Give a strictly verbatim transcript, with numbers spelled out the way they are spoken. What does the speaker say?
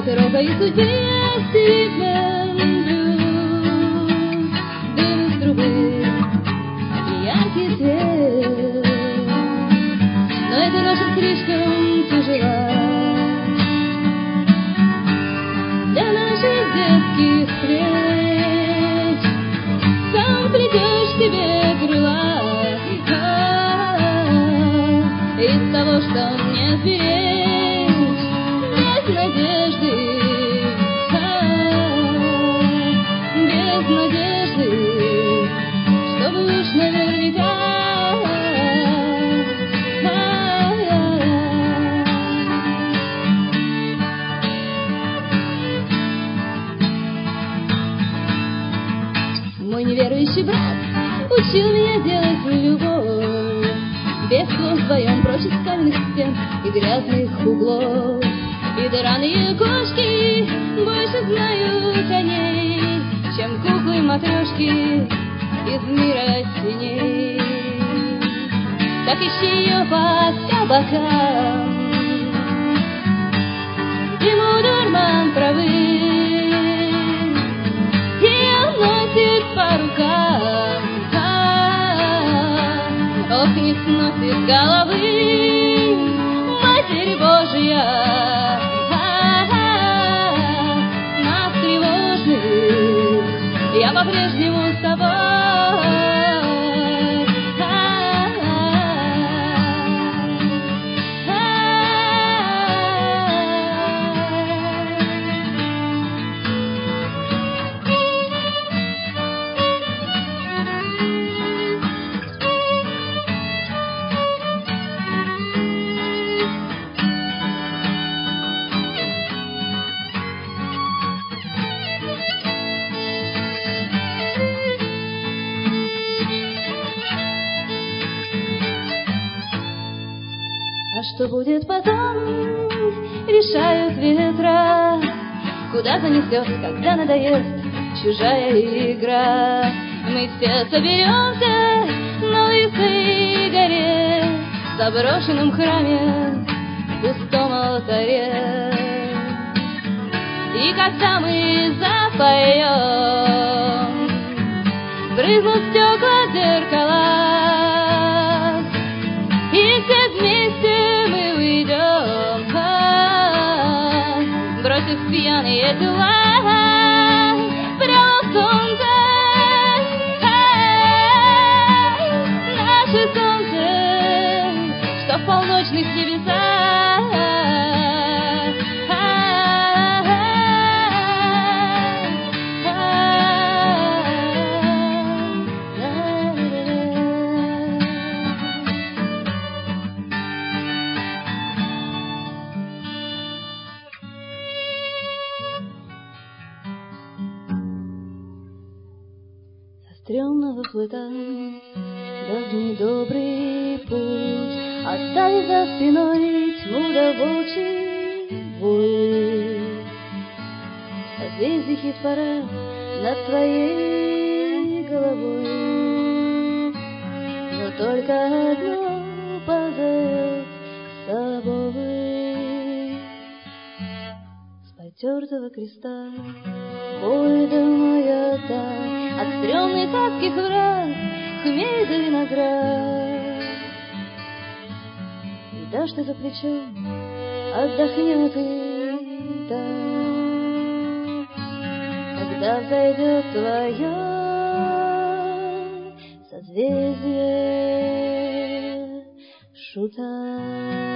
рокой судьбы стеклом блюз, дым из трубы и яркий свет. Но эта ночь слишком тяжела для наших детских плеч. Сам плетешь себе крыла из того, что не сберечь, без надежды, а, без надежды, чтобы уж наверняка. Мой неверующий брат учил меня делать любовь, без слов вдвоем прочь из каменных стен и грязных углов. И драные кошки больше знают о ней, чем куклы-матрешки из мира теней. Так ищи ее по кабакам, ему дурман травы, ее носит по рукам, ох, не сносит головы Матерь Божия. А-а-а, нас тревожных я по-прежнему с тобой. А что будет потом, решают ветра, куда занесет, когда надоест чужая игра. Мы все соберемся на лысой горе, в заброшенном храме, в пустом алтаре. И когда мы запоем, брызнут стекла зеркала, и все вместе мы уйдем, бросив пьяные тела прямо в солнце. Наше солнце, что в полночных небесах. Стрёмного плыта давний добрый путь, оставив за спиной тьму да волчий вой. Созвездий хит-парад над твоей головой, но только одно позовет с собой. С потертого креста бой домой отдай, от стрёмных адских врат хмель да виноград. И дашь ты за плечом, отдохнет и так, когда взойдет твое созвездие шута.